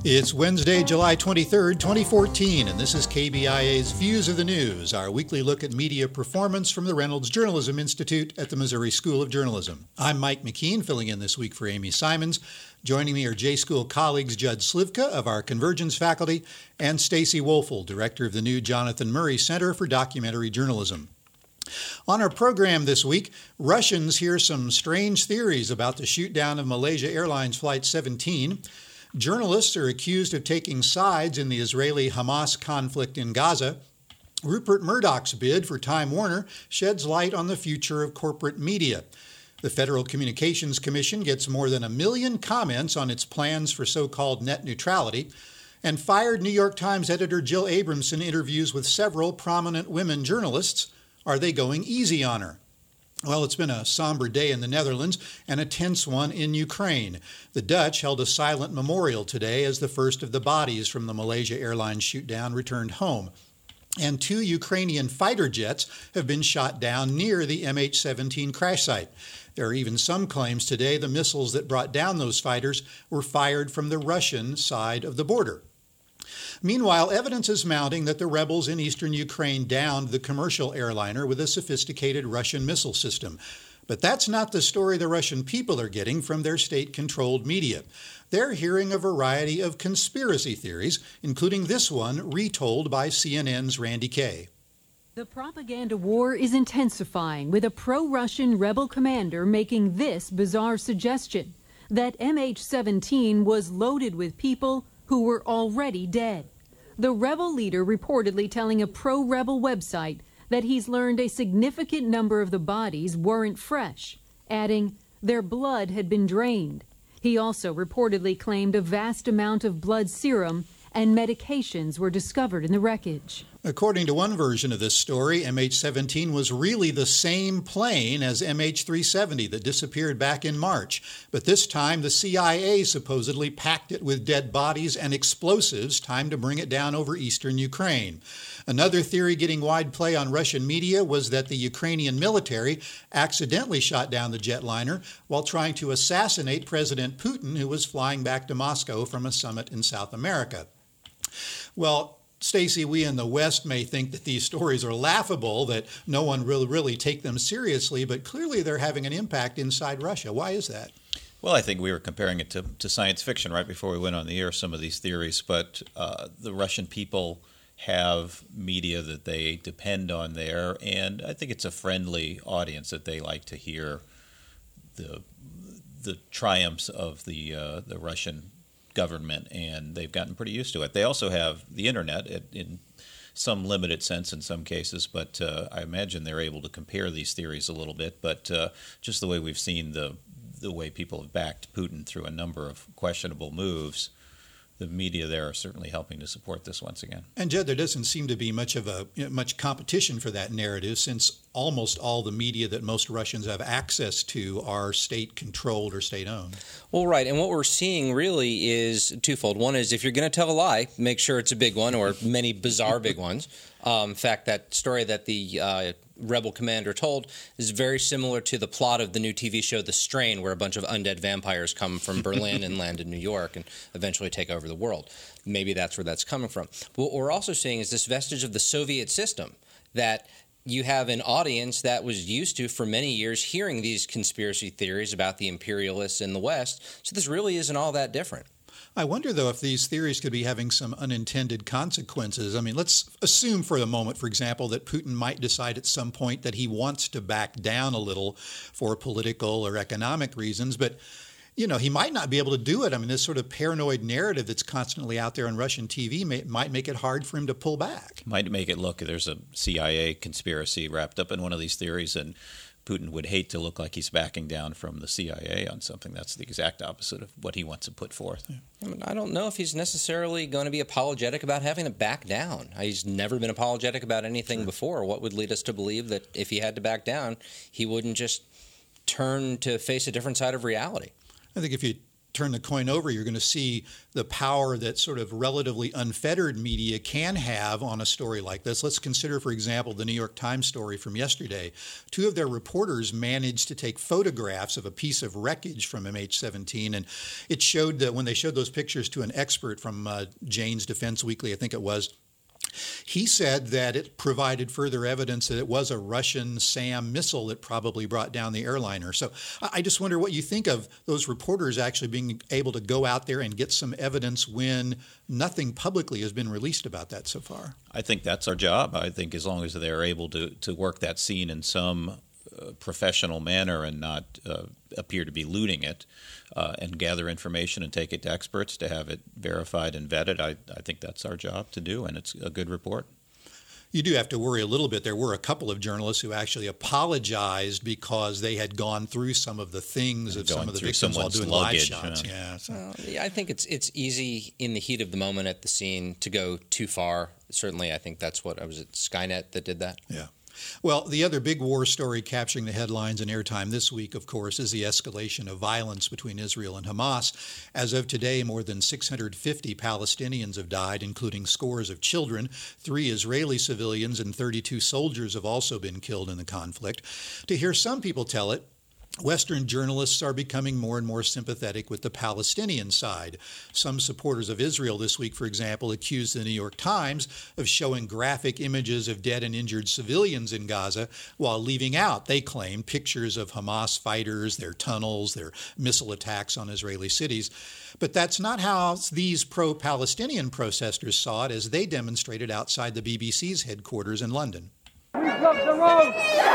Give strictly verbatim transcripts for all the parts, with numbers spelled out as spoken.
It's Wednesday, July twenty-third, twenty fourteen, and this is K B I A's Views of the News, our weekly look at media performance from the Reynolds Journalism Institute at the Missouri School of Journalism. I'm Mike McKean, filling in this week for Amy Simons. Joining me are J-School colleagues Judd Slivka of our Convergence faculty and Stacy Woelfel, director of the new Jonathan Murray Center for Documentary Journalism. On our program this week, Russians hear some strange theories about the shoot-down of Malaysia Airlines Flight seventeen. Journalists are accused of taking sides in the Israeli-Hamas conflict in Gaza. Rupert Murdoch's bid for Time Warner sheds light on the future of corporate media. The Federal Communications Commission gets more than a million comments on its plans for so-called net neutrality. And fired New York Times editor Jill Abramson interviews with several prominent women journalists. Are they going easy on her? Well, it's been a somber day in the Netherlands and a tense one in Ukraine. The Dutch held a silent memorial today as the first of the bodies from the Malaysia Airlines shoot-down returned home. And two Ukrainian fighter jets have been shot down near the M H seventeen crash site. There are even some claims today the missiles that brought down those fighters were fired from the Russian side of the border. Meanwhile, evidence is mounting that the rebels in eastern Ukraine downed the commercial airliner with a sophisticated Russian missile system. But that's not the story the Russian people are getting from their state-controlled media. They're hearing a variety of conspiracy theories, including this one retold by C N N's Randy Kay. The propaganda war is intensifying, with a pro-Russian rebel commander making this bizarre suggestion, that M H seventeen was loaded with people who were already dead. The rebel leader reportedly telling a pro-rebel website that he's learned a significant number of the bodies weren't fresh, adding their blood had been drained. He also reportedly claimed a vast amount of blood serum and medications were discovered in the wreckage. According to one version of this story, M H seventeen was really the same plane as M H three seventy that disappeared back in March. But this time, the C I A supposedly packed it with dead bodies and explosives, timed to bring it down over eastern Ukraine. Another theory getting wide play on Russian media was that the Ukrainian military accidentally shot down the jetliner while trying to assassinate President Putin, who was flying back to Moscow from a summit in South America. Well, Stacy, we in the West may think that these stories are laughable, that no one will really take them seriously, but clearly they're having an impact inside Russia. Why is that? Well, I think we were comparing it to, to science fiction right before we went on the air, some of these theories, but uh, the Russian people have media that they depend on there, and I think it's a friendly audience that they like to hear the the triumphs of the uh, the Russian government, and they've gotten pretty used to it. They also have the internet in some limited sense in some cases, but uh, I imagine they're able to compare these theories a little bit. But uh, just the way we've seen the the way people have backed Putin through a number of questionable moves, the media there are certainly helping to support this once again. And Jed, there doesn't seem to be much of a you know, much competition for that narrative, since almost all the media that most Russians have access to are state-controlled or state-owned. Well, right, and what we're seeing really is twofold. One is if you're going to tell a lie, make sure it's a big one or many bizarre big ones. Um, in fact, that story that the uh, rebel commander told is very similar to the plot of the new T V show The Strain, where a bunch of undead vampires come from Berlin and land in New York and eventually take over the world. Maybe that's where that's coming from. But what we're also seeing is this vestige of the Soviet system, that you have an audience that was used to, for many years, hearing these conspiracy theories about the imperialists in the West. So this really isn't all that different. I wonder, though, if these theories could be having some unintended consequences. I mean, let's assume for the moment, for example, that Putin might decide at some point that he wants to back down a little for political or economic reasons, but you know, he might not be able to do it. I mean, this sort of paranoid narrative that's constantly out there on Russian T V may, might make it hard for him to pull back. Might make it look, there's a C I A conspiracy wrapped up in one of these theories, and Putin would hate to look like he's backing down from the C I A on something. That's the exact opposite of what he wants to put forth. Yeah. I mean, I don't know if he's necessarily going to be apologetic about having to back down. He's never been apologetic about anything sure. before. What would lead us to believe that if he had to back down, he wouldn't just turn to face a different side of reality? I think if you turn the coin over, you're going to see the power that sort of relatively unfettered media can have on a story like this. Let's consider, for example, the New York Times story from yesterday. Two of their reporters managed to take photographs of a piece of wreckage from M H seventeen, and it showed that when they showed those pictures to an expert from uh, Jane's Defense Weekly, I think it was, he said that it provided further evidence that it was a Russian SAM missile that probably brought down the airliner. So I just wonder what you think of those reporters actually being able to go out there and get some evidence when nothing publicly has been released about that so far. I think that's our job. I think as long as they're able to, to work that scene in some uh, professional manner and not uh, appear to be looting it, Uh, and gather information and take it to experts to have it verified and vetted, I, I think that's our job to do, and it's a good report. You do have to worry a little bit. There were a couple of journalists who actually apologized because they had gone through some of the things of some of the victims while doing luggage, live shots. Yeah, yeah, so. well, yeah, I think it's it's easy in the heat of the moment at the scene to go too far. Certainly, I think that's what, was it Skynet that did that? Yeah. Well, the other big war story capturing the headlines and airtime this week, of course, is the escalation of violence between Israel and Hamas. As of today, more than six hundred fifty Palestinians have died, including scores of children. Three Israeli civilians and thirty-two soldiers have also been killed in the conflict. To hear some people tell it, Western journalists are becoming more and more sympathetic with the Palestinian side. Some supporters of Israel this week, for example, accused the New York Times of showing graphic images of dead and injured civilians in Gaza while leaving out, they claim, pictures of Hamas fighters, their tunnels, their missile attacks on Israeli cities. But that's not how these pro-Palestinian protesters saw it as they demonstrated outside the B B C's headquarters in London. We love the road.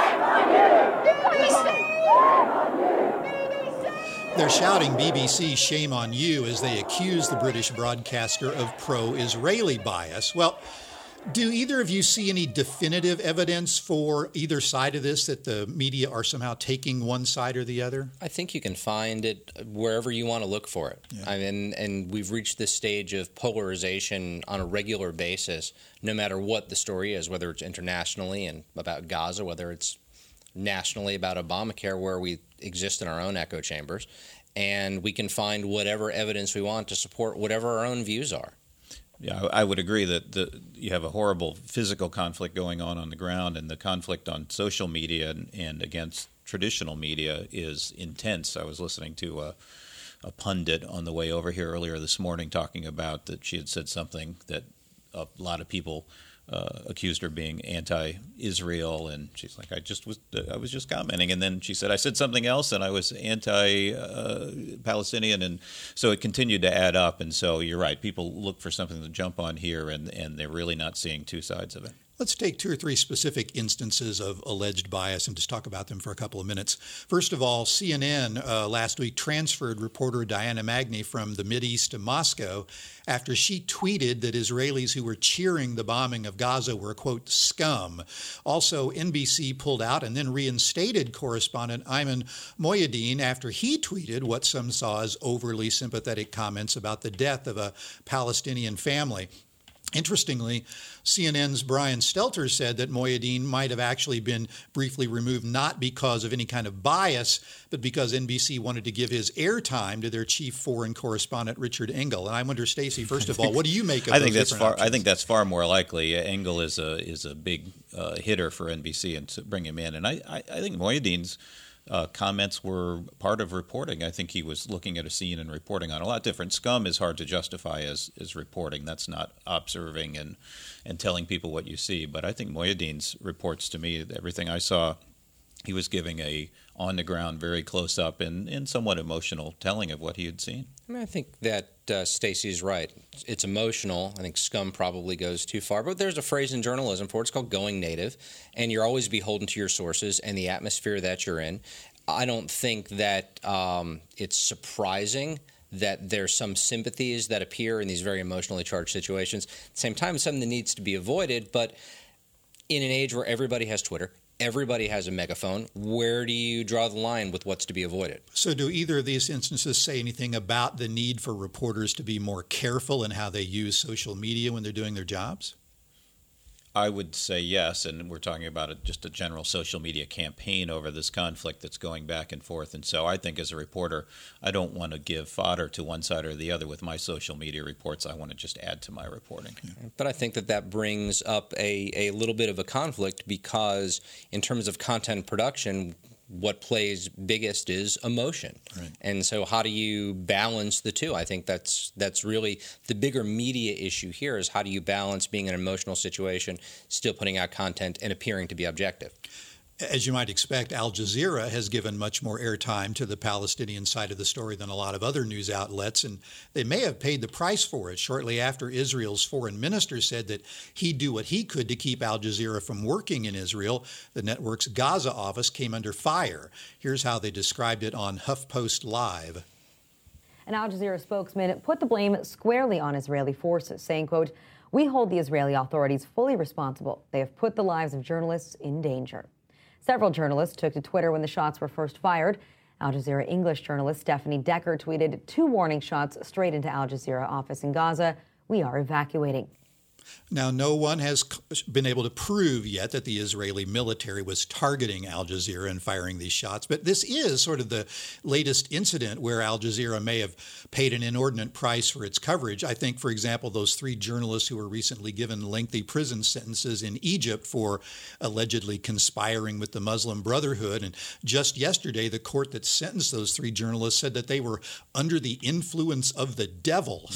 They're shouting B B C shame on you as they accuse the British broadcaster of pro-Israeli bias. Well, do either of you see any definitive evidence for either side of this, that the media are somehow taking one side or the other? I think you can find it wherever you want to look for it. Yeah. I mean, and we've reached this stage of polarization on a regular basis, no matter what the story is, whether it's internationally and about Gaza, whether it's nationally about Obamacare, where we exist in our own echo chambers, and we can find whatever evidence we want to support whatever our own views are. Yeah, I would agree that the, you have a horrible physical conflict going on on the ground, and the conflict on social media and, and against traditional media is intense. I was listening to a, a pundit on the way over here earlier this morning talking about that she had said something that a lot of people uh, accused her being anti-Israel, and she's like, I just was, I was just commenting, and then she said, I said something else, and I was anti-Palestinian, uh, and so it continued to add up. And so you're right, people look for something to jump on here, and and they're really not seeing two sides of it. Let's take two or three specific instances of alleged bias and just talk about them for a couple of minutes. First of all, C N N uh, last week transferred reporter Diana Magny from the Mideast to Moscow after she tweeted that Israelis who were cheering the bombing of Gaza were, quote, scum. Also, N B C pulled out and then reinstated correspondent Ayman Mohyeldin after he tweeted what some saw as overly sympathetic comments about the death of a Palestinian family. Interestingly, C N N's Brian Stelter said that Mohyeldin might have actually been briefly removed not because of any kind of bias, but because N B C wanted to give his airtime to their chief foreign correspondent, Richard Engel. And I wonder, Stacey, first of all, what do you make of I those think that's different far. options? I think that's far more likely. Engel is a is a big uh, hitter for N B C, and to bring him in. And I, I, I think Mohyeldin's Uh, comments were part of reporting. I think he was looking at a scene and reporting on a lot different. Scum is hard to justify as, as reporting. That's not observing and, and telling people what you see. But I think Mohyeldin's reports to me, everything I saw, he was giving a on-the-ground, very close-up and, and somewhat emotional telling of what he had seen. I mean, I think that uh, Stacey's right. It's emotional. I think scum probably goes too far. But there's a phrase in journalism for it. It's called going native. And you're always beholden to your sources and the atmosphere that you're in. I don't think that um, it's surprising that there's some sympathies that appear in these very emotionally charged situations. At the same time, it's something that needs to be avoided. But in an age where everybody has Twitter, everybody has a megaphone, where do you draw the line with what's to be avoided? So do either of these instances say anything about the need for reporters to be more careful in how they use social media when they're doing their jobs? I would say yes, and we're talking about a, just a general social media campaign over this conflict that's going back and forth. And so I think as a reporter, I don't want to give fodder to one side or the other with my social media reports. I want to just add to my reporting. Yeah. But I think that that brings up a, a little bit of a conflict because in terms of content production, what plays biggest is emotion. Right. And so how do you balance the two? I think that's that's really the bigger media issue here is how do you balance being in an emotional situation, still putting out content and appearing to be objective? As you might expect, Al Jazeera has given much more airtime to the Palestinian side of the story than a lot of other news outlets, and they may have paid the price for it. Shortly after Israel's foreign minister said that he'd do what he could to keep Al Jazeera from working in Israel, the network's Gaza office came under fire. Here's how they described it on HuffPost Live. An Al Jazeera spokesman put the blame squarely on Israeli forces, saying, quote, "We hold the Israeli authorities fully responsible. They have put the lives of journalists in danger." Several journalists took to Twitter when the shots were first fired. Al Jazeera English journalist Stephanie Decker tweeted two warning shots straight into Al Jazeera office in Gaza. "We are evacuating." Now, no one has been able to prove yet that the Israeli military was targeting Al Jazeera and firing these shots, but this is sort of the latest incident where Al Jazeera may have paid an inordinate price for its coverage. I think, for example, those three journalists who were recently given lengthy prison sentences in Egypt for allegedly conspiring with the Muslim Brotherhood, and just yesterday, the court that sentenced those three journalists said that they were under the influence of the devil.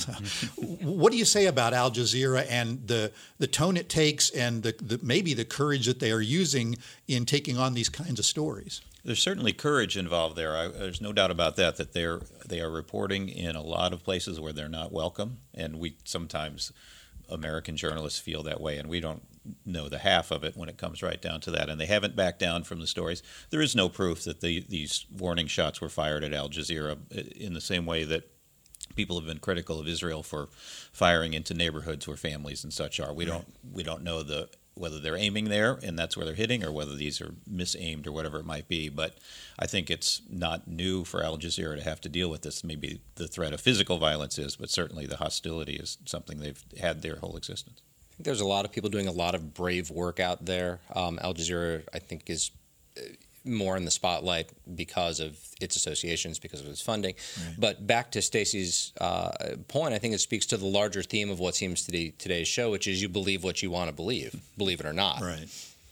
What do you say about Al Jazeera and the the tone it takes and the, the maybe the courage that they are using in taking on these kinds of stories? There's certainly courage involved there. I, there's no doubt about that, that they're they are reporting in a lot of places where they're not welcome, and we sometimes American journalists feel that way, and we don't know the half of it when it comes right down to that. And they haven't backed down from the stories. There is no proof that the, these warning shots were fired at Al Jazeera in the same way that people have been critical of Israel for firing into neighborhoods where families and such are. We don't we don't know the whether they're aiming there and that's where they're hitting, or whether these are misaimed or whatever it might be. But I think it's not new for Al Jazeera to have to deal with this. Maybe the threat of physical violence is, but certainly the hostility is something they've had their whole existence. I think there's a lot of people doing a lot of brave work out there. Um, Al Jazeera, I think, is more in the spotlight because of its associations, because of its funding. Right. But back to Stacey's uh, point, I think it speaks to the larger theme of what seems to be today's show, which is you believe what you want to believe, believe it or not. Right.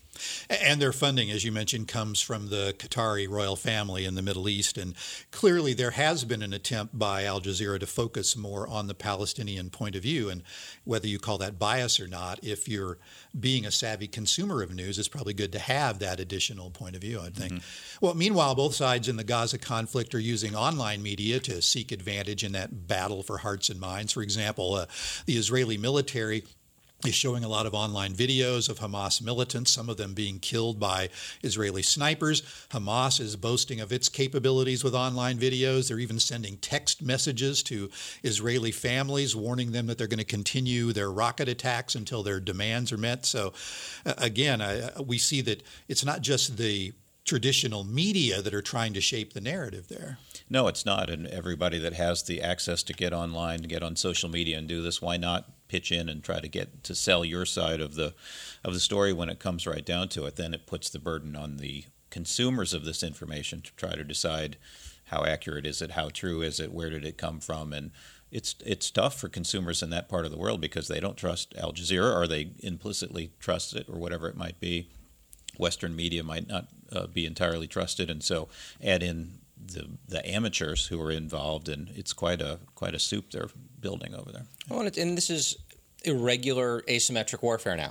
And their funding, as you mentioned, comes from the Qatari royal family in the Middle East. And clearly there has been an attempt by Al Jazeera to focus more on the Palestinian point of view. And whether you call that bias or not, if you're being a savvy consumer of news, it's probably good to have that additional point of view, I think. Mm-hmm. Well, meanwhile, both sides in the Gaza conflict are using online media to seek advantage in that battle for hearts and minds. For example, uh, the Israeli military is showing a lot of online videos of Hamas militants, some of them being killed by Israeli snipers. Hamas is boasting of its capabilities with online videos. They're even sending text messages to Israeli families, warning them that they're going to continue their rocket attacks until their demands are met. So, uh, again, I, we see that it's not just the traditional media that are trying to shape the narrative there. No, it's not. And everybody that has the access to get online, to get on social media and do this, why not pitch in and try to get to sell your side of the of the story when it comes right down to it? Then it puts the burden on the consumers of this information to try to decide how accurate is it, how true is it, where did it come from, and it's it's tough for consumers in that part of the world because they don't trust Al Jazeera, or they implicitly trust it, or whatever it might be. Western media might not uh, be entirely trusted, and so add in the the amateurs who are involved, and it's quite a quite a soup they're building over there. Well, and this is irregular asymmetric warfare now.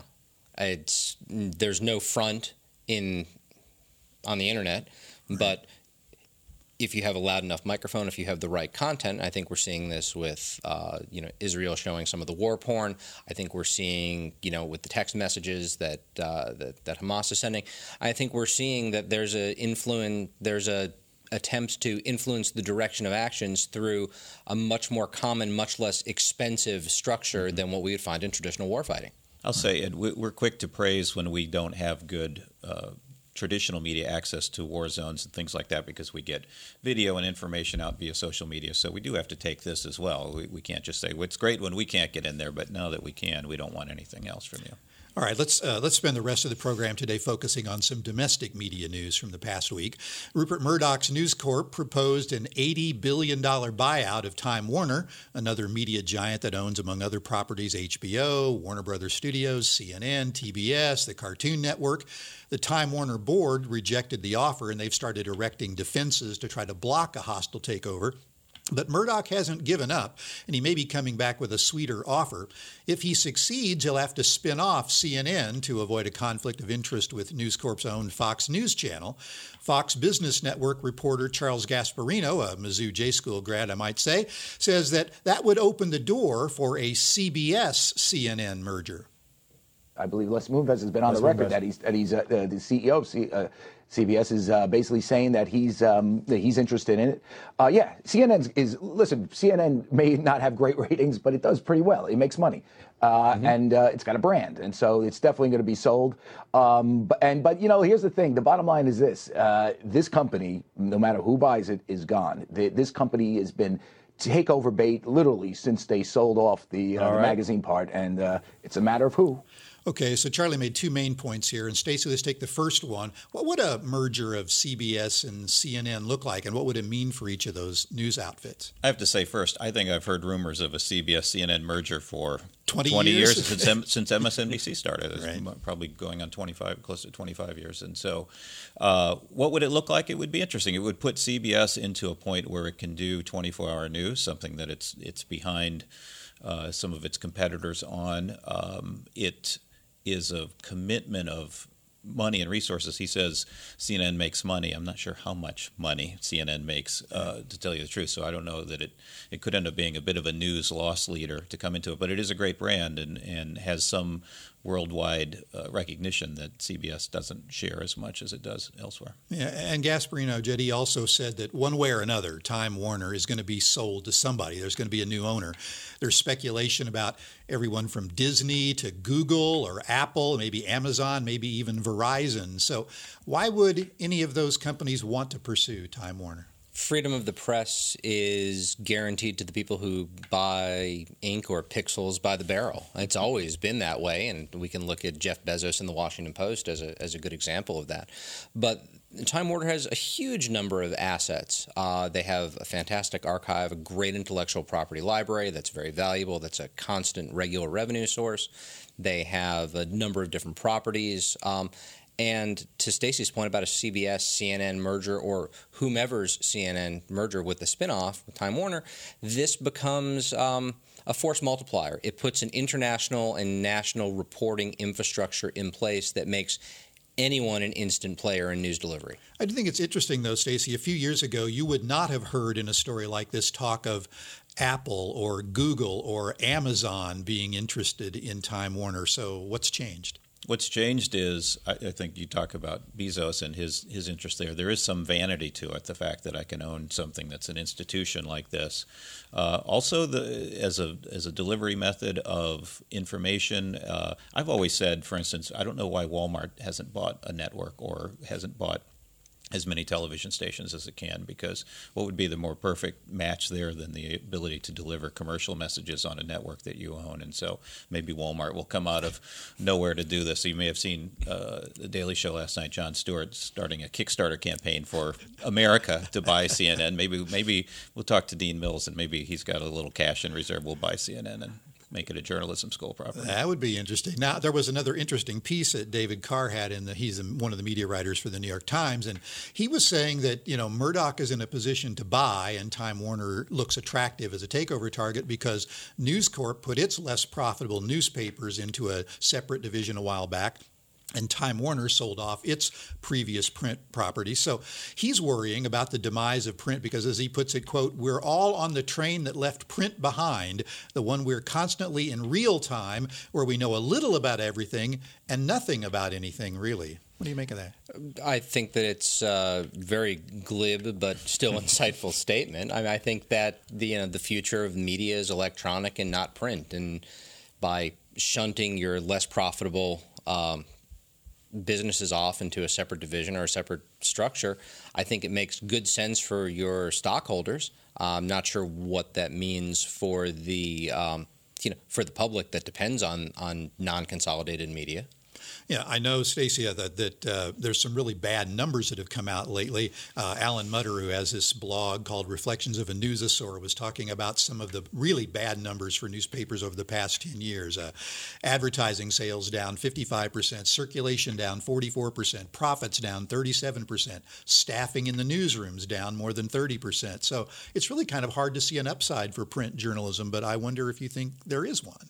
It's there's no front in on the internet, right. But if you have a loud enough microphone, if you have the right content, I think we're seeing this with, uh, you know, Israel showing some of the war porn. I think we're seeing, you know, with the text messages that uh, that, that Hamas is sending. I think we're seeing that there's a influence, there's a attempts to influence the direction of actions through a much more common, much less expensive structure mm-hmm. than what we would find in traditional warfighting. I'll say, Ed, we're quick to praise when we don't have good uh, traditional media access to war zones and things like that, because we get video and information out via social media. So we do have to take this as well. We, we can't just say, well, it's great when we can't get in there, but now that we can, we don't want anything else from you. All right, let's uh, let's spend the rest of the program today focusing on some domestic media news from the past week. Rupert Murdoch's News Corp proposed an eighty billion dollars buyout of Time Warner, another media giant that owns, among other properties, H B O, Warner Brothers Studios, C N N, T B S, the Cartoon Network. The Time Warner board rejected the offer, and they've started erecting defenses to try to block a hostile takeover. But Murdoch hasn't given up, and he may be coming back with a sweeter offer. If he succeeds, he'll have to spin off C N N to avoid a conflict of interest with News Corp's own Fox News Channel. Fox Business Network reporter Charles Gasparino, a Mizzou J-School grad, I might say, says that that would open the door for a C B S C N N merger. I believe Les Moonves has been on Les the record Moonves. that he's that he's uh, the, the C E O of C, uh, C B S is uh, basically saying that he's um, that he's interested in it. Uh, yeah, C N N is, is listen. C N N may not have great ratings, but it does pretty well. It makes money, uh, mm-hmm. and uh, it's got a brand, and so it's definitely going to be sold. Um, but, and but you know, here's the thing: the bottom line is this: uh, this company, no matter who buys it, is gone. The, this company has been takeover bait literally since they sold off the, uh, the right. magazine part, and uh, it's a matter of who. Okay, so Charlie made two main points here, and Stacey, let's take the first one. What would a merger of C B S and C N N look like, and what would it mean for each of those news outfits? I have to say first, I think I've heard rumors of a C B S C N N merger for twenty, twenty years, years since, since M S N B C started. It's Right. probably going on twenty-five, close to twenty-five years. And so uh, what would it look like? It would be interesting. It would put C B S into a point where it can do twenty-four hour news, something that it's it's behind uh, some of its competitors on. Um, it is a commitment of money and resources. He says C N N makes money. I'm not sure how much money C N N makes, uh, to tell you the truth. So I don't know that it, it could end up being a bit of a news loss leader to come into it. But it is a great brand and, and has some worldwide uh, recognition that C B S doesn't share as much as it does elsewhere. Yeah, and Gasparino, Jetty, also said that one way or another, Time Warner is going to be sold to somebody. There's going to be a new owner. There's speculation about everyone from Disney to Google or Apple, maybe Amazon, maybe even Verizon. So why would any of those companies want to pursue Time Warner? Freedom of the press is guaranteed to the people who buy ink or pixels by the barrel. It's always been that way, and we can look at Jeff Bezos in the Washington Post as a as a good example of that. But Time Warner has a huge number of assets. Uh, they have a fantastic archive, a great intellectual property library that's very valuable, that's a constant, regular revenue source. They have a number of different properties. Um, And to Stacey's point about a C B S C N N merger or whomever's C N N merger with the spinoff with Time Warner, this becomes um, a force multiplier. It puts an international and national reporting infrastructure in place that makes anyone an instant player in news delivery. I do think it's interesting, though, Stacey. A few years ago, you would not have heard in a story like this talk of Apple or Google or Amazon being interested in Time Warner. So what's changed? What's changed is, I, I think you talk about Bezos and his, his interest there. There is some vanity to it, the fact that I can own something that's an institution like this. Uh, also, the as a as a delivery method of information, uh, I've always said, for instance, I don't know why Walmart hasn't bought a network or hasn't bought as many television stations as it can, because what would be the more perfect match there than the ability to deliver commercial messages on a network that you own? And so maybe Walmart will come out of nowhere to do this. So you may have seen uh, the Daily Show last night, Jon Stewart starting a Kickstarter campaign for America to buy C N N. Maybe maybe we'll talk to Dean Mills and maybe he's got a little cash in reserve. We'll buy C N N and make it a journalism school property. That would be interesting. Now, there was another interesting piece that David Carr had in the, he's one of the media writers for the New York Times, and he was saying that, you know, Murdoch is in a position to buy, and Time Warner looks attractive as a takeover target because News Corp put its less profitable newspapers into a separate division a while back. And Time Warner sold off its previous print property. So he's worrying about the demise of print because, as he puts it, quote, we're all on the train that left print behind, the one we're constantly in real time, where we know a little about everything and nothing about anything, really. What do you make of that? I think that it's a very glib but still insightful statement. I mean, I think that the, you know, the future of media is electronic and not print. And by shunting your less profitable um, businesses off into a separate division or a separate structure, I think it makes good sense for your stockholders. I'm not sure what that means for the um, you know, for the public that depends on on non-consolidated media. Yeah, I know, Stacey, that, that uh, there's some really bad numbers that have come out lately. Uh, Alan Mutter, who has this blog called Reflections of a Newsosaur, was talking about some of the really bad numbers for newspapers over the past ten years. Uh, advertising sales down fifty-five percent, circulation down forty-four percent, profits down thirty-seven percent, staffing in the newsrooms down more than thirty percent. So it's really kind of hard to see an upside for print journalism, but I wonder if you think there is one.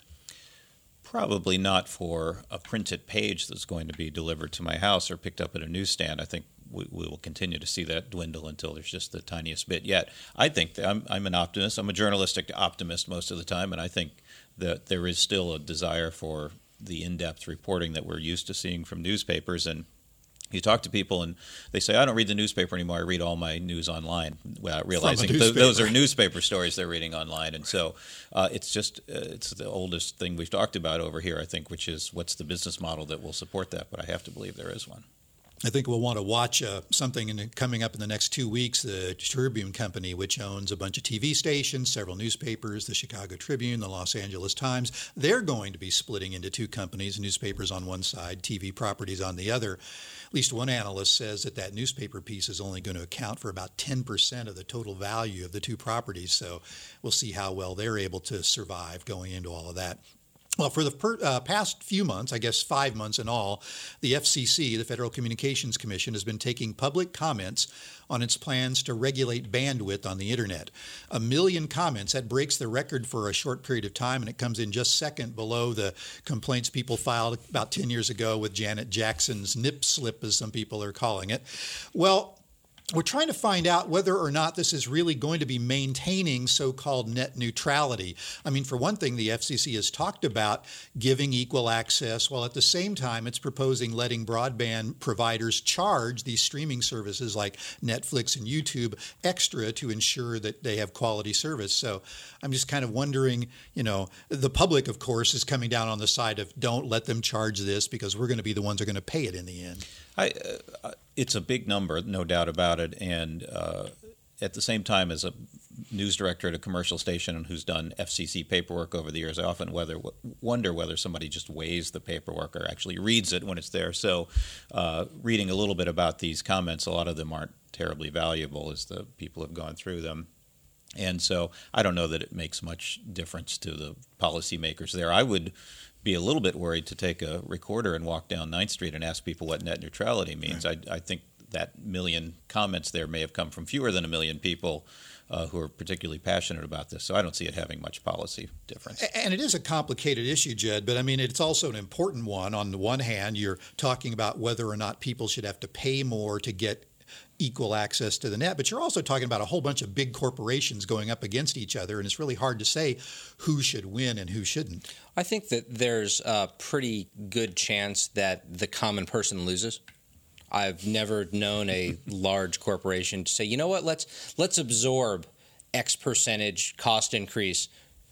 Probably not for a printed page that's going to be delivered to my house or picked up at a newsstand. I think we, we will continue to see that dwindle until there's just the tiniest bit yet. I think that I'm, I'm an optimist. I'm a journalistic optimist most of the time, and I think that there is still a desire for the in-depth reporting that we're used to seeing from newspapers. And you talk to people and they say, I don't read the newspaper anymore. I read all my news online, without realizing th- those are newspaper stories they're reading online. And so uh, it's just uh, it's the oldest thing we've talked about over here, I think, which is what's the business model that will support that. But I have to believe there is one. I think we'll want to watch uh, something in the, coming up in the next two weeks. The Tribune Company, which owns a bunch of T V stations, several newspapers, the Chicago Tribune, the Los Angeles Times, they're going to be splitting into two companies, newspapers on one side, T V properties on the other. At least one analyst says that that newspaper piece is only going to account for about ten percent of the total value of the two properties. So we'll see how well they're able to survive going into all of that. Well, for the per, uh, past few months, I guess five months in all, the F C C, the Federal Communications Commission, has been taking public comments on its plans to regulate bandwidth on the Internet. A million comments, that breaks the record for a short period of time, and it comes in just second below the complaints people filed about ten years ago with Janet Jackson's nip slip, as some people are calling it. Well, we're trying to find out whether or not this is really going to be maintaining so-called net neutrality. I mean, for one thing, the F C C has talked about giving equal access, while at the same time it's proposing letting broadband providers charge these streaming services like Netflix and YouTube extra to ensure that they have quality service. So I'm just kind of wondering, you know, the public, of course, is coming down on the side of don't let them charge this because we're going to be the ones who are going to pay it in the end. I, uh, it's a big number, no doubt about it. And uh, at the same time, as a news director at a commercial station who's done F C C paperwork over the years, I often whether, wonder whether somebody just weighs the paperwork or actually reads it when it's there. So uh, reading a little bit about these comments, a lot of them aren't terribly valuable as the people have gone through them. And so I don't know that it makes much difference to the policymakers there. I would be a little bit worried to take a recorder and walk down ninth Street and ask people what net neutrality means. Right. I, I think that million comments there may have come from fewer than a million people uh, who are particularly passionate about this. So I don't see it having much policy difference. And it is a complicated issue, Jed, but I mean, it's also an important one. On the one hand, you're talking about whether or not people should have to pay more to get equal access to the net, but you're also talking about a whole bunch of big corporations going up against each other, and it's really hard to say who should win and who shouldn't. I think that there's a pretty good chance that the common person loses. I've never known a large corporation to say, you know what, let's let's absorb X percentage cost increase.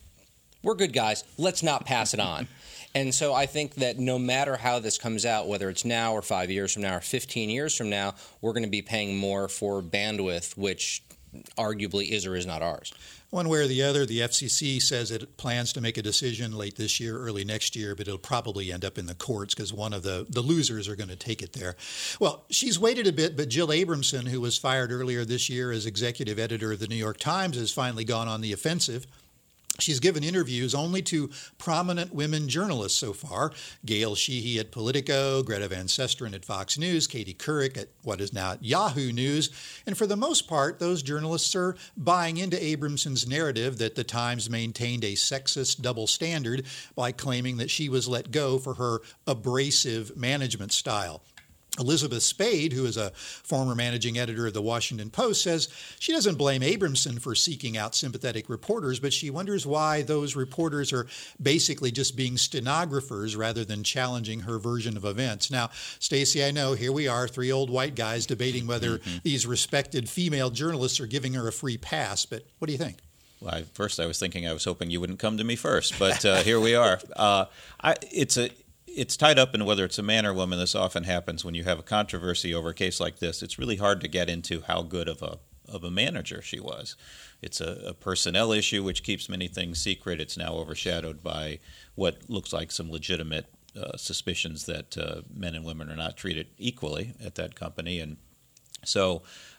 We're good guys. Let's not pass it on. And so I think that no matter how this comes out, whether it's now or five years from now or fifteen years from now, we're going to be paying more for bandwidth, which arguably is or is not ours. One way or the other, the F C C says it plans to make a decision late this year, early next year, but it'll probably end up in the courts because one of the, the losers are going to take it there. Well, she's waited a bit, but Jill Abramson, who was fired earlier this year as executive editor of the New York Times, has finally gone on the offensive. She's given interviews only to prominent women journalists so far. Gail Sheehy at Politico, Greta Van Susteren at Fox News, Katie Couric at what is now Yahoo News. And for the most part, those journalists are buying into Abramson's narrative that the Times maintained a sexist double standard by claiming that she was let go for her abrasive management style. Elizabeth Spade, who is a former managing editor of the Washington Post, says she doesn't blame Abramson for seeking out sympathetic reporters, but she wonders why those reporters are basically just being stenographers rather than challenging her version of events. Now, Stacey, I know here we are, three old white guys debating whether mm-hmm. these respected female journalists are giving her a free pass, but what do you think? Well, I, first I was thinking I was hoping you wouldn't come to me first, but uh, here we are. Uh, I, it's a... It's tied up in whether it's a man or woman. This often happens when you have a controversy over a case like this. It's really hard to get into how good of a, of a manager she was. It's a, a personnel issue which keeps many things secret. It's now overshadowed by what looks like some legitimate uh, suspicions that uh, men and women are not treated equally at that company. And so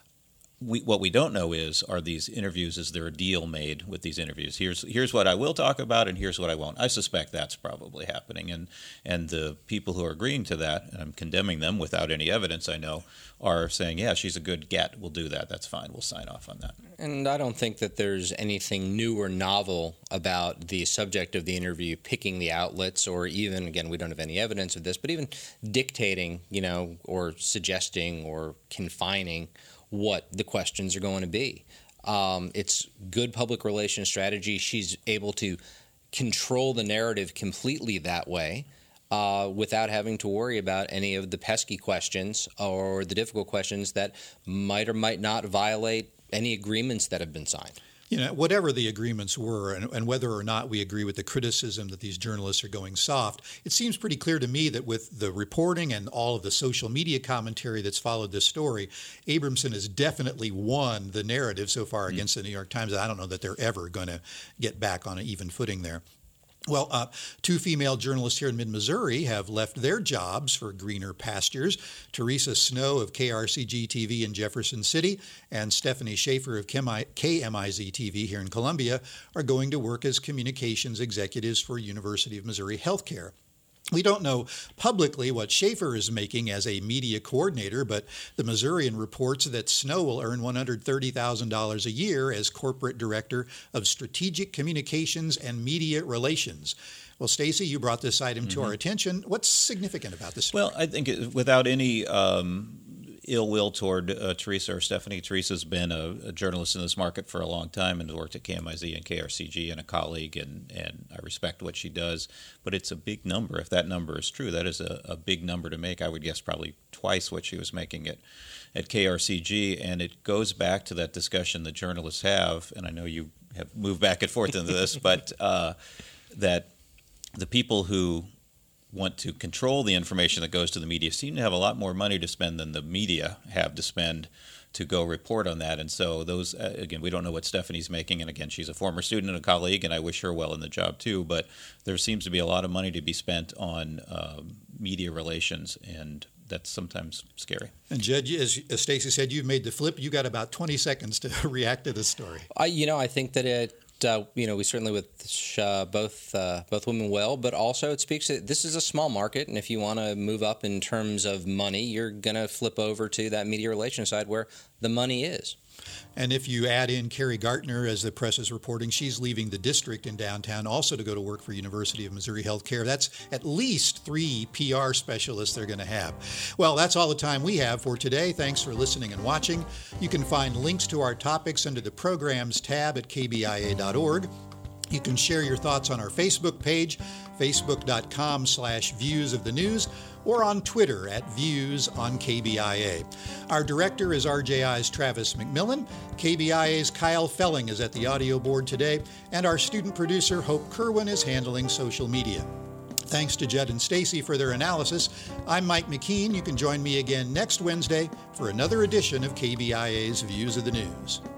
we, what we don't know is, are these interviews, is there a deal made with these interviews? Here's here's what I will talk about and here's what I won't. I suspect that's probably happening. And and the people who are agreeing to that, and I'm condemning them without any evidence, I know, are saying, yeah, she's a good get. We'll do that. That's fine. We'll sign off on that. And I don't think that there's anything new or novel about the subject of the interview picking the outlets, or even, again, we don't have any evidence of this, but even dictating, you know, or suggesting or confining what the questions are going to be. Um, it's good public relations strategy. She's able to control the narrative completely that way uh, without having to worry about any of the pesky questions or the difficult questions that might or might not violate any agreements that have been signed. You know, whatever the agreements were, and, and whether or not we agree with the criticism that these journalists are going soft, it seems pretty clear to me that with the reporting and all of the social media commentary that's followed this story, Abramson has definitely won the narrative so far mm-hmm. against the New York Times. I don't know that they're ever going to get back on an even footing there. Well, uh, two female journalists here in mid-Missouri have left their jobs for greener pastures. Teresa Snow of K R C G T V in Jefferson City and Stephanie Schaefer of K M I Z T V here in Columbia are going to work as communications executives for University of Missouri Healthcare. We don't know publicly what Schaefer is making as a media coordinator, but the Missourian reports that Snow will earn one hundred thirty thousand dollars a year as corporate director of strategic communications and media relations. Well, Stacy, you brought this item to mm-hmm. our attention. What's significant about this story? Well, I think it, without any um, ill will toward uh, Teresa or Stephanie, Teresa's been a, a journalist in this market for a long time and worked at K M I Z and K R C G and a colleague, and, and I respect what she does. But it's a big number. If that number is true, that is a, a big number to make. I would guess probably twice what she was making at, at K R C G. And it goes back to that discussion that journalists have, and I know you have moved back and forth into this, but uh, that the people who want to control the information that goes to the media seem to have a lot more money to spend than the media have to spend to go report on that. And so those, uh, again, we don't know what Stephanie's making. And again, she's a former student and a colleague, and I wish her well in the job too. But there seems to be a lot of money to be spent on uh, media relations, and that's sometimes scary. And Judge, as, as Stacy said, you've made the flip. You got about twenty seconds to react to this story. I, you know, I think that it, Uh, you know, we certainly wish uh, both uh, both women well, but also it speaks to, this is a small market, and if you want to move up in terms of money, you're going to flip over to that media relations side where the money is. And if you add in Carrie Gartner, as the press is reporting, she's leaving the district in downtown also to go to work for University of Missouri Healthcare. That's at least three P R specialists they're going to have. Well, that's all the time we have for today. Thanks for listening and watching. You can find links to our topics under the Programs tab at k b i a dot org. You can share your thoughts on our Facebook page, facebook.com slash views of the news, or on Twitter at Views on K B I A. Our director is R J I's Travis McMillan. K B I A's Kyle Felling is at the audio board today, and our student producer, Hope Kerwin, is handling social media. Thanks to Judd and Stacy for their analysis. I'm Mike McKean. You can join me again next Wednesday for another edition of K B I A's Views of the News.